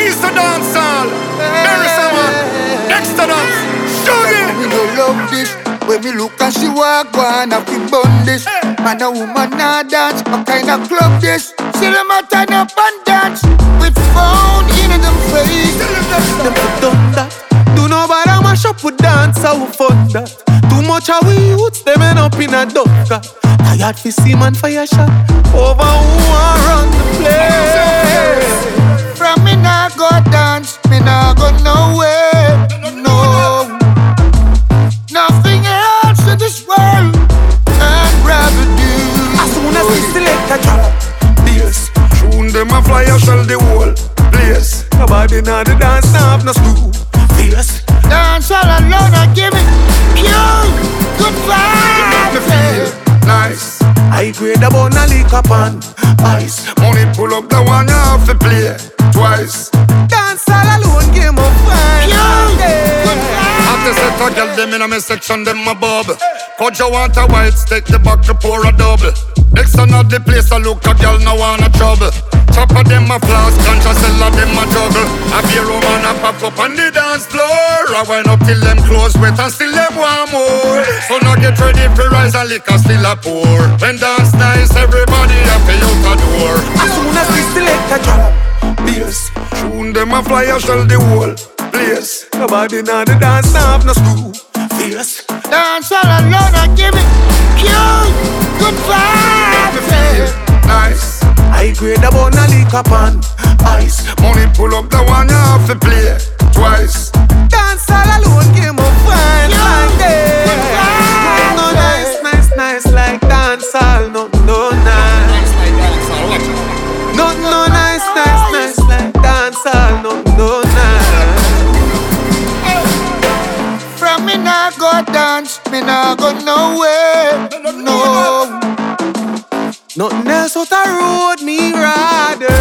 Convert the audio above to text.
We used to dance all. There is someone. Next to dance. Sugar. Me no love this. When me look and she walk on, I feel bun this. Man and woman nah dance. What kind of club this? See them a turn up and dance. With phone in them face. Them put done that. Do nobody mash up with dance, how fun that. Too much of we youths, them end up in a dunker. Tired fi see man fire shot over who want run the place. From me nah go dance, me nah go nowhere. No, nothing else in this world I'd rather do. As soon as we select a drop, bass. Tune them a fly a shell the whole place. Nobody know the dance, nah have no screw. Bass. Dance all alone and give me pure good Me vibes. feel nice. I grade about a lick up on ice. Money pull up the one you have to play twice. Dance all alone, game of fun. Good After set a girl them in a me section, them a bubble. Cause you want a white stick, the back to pour a double. Next on the place I look a girl now want a trouble. Chop of them a floss, conscious all of them a juggle. A beer woman a pop up on the dance floor. I wind up till them close wet and still them want more. So now get ready for rise and liquor still a pour. When dance nice, everybody a pay out a door. As soon as we select a drop, bass. Tune them a fly a shell the whole place. Nobody know the dance, nah have no screw. Bass. Dance all alone and give me pure good vibes. Nice. I grade about a lick up on ice. Money pull up the one you have to play twice. Dance all alone, game of fun like that. No nice like dance all. No nice. No nice like dance all. No nice. From me nah go dance, me nah go nowhere. No. Nothing else out the road me rather.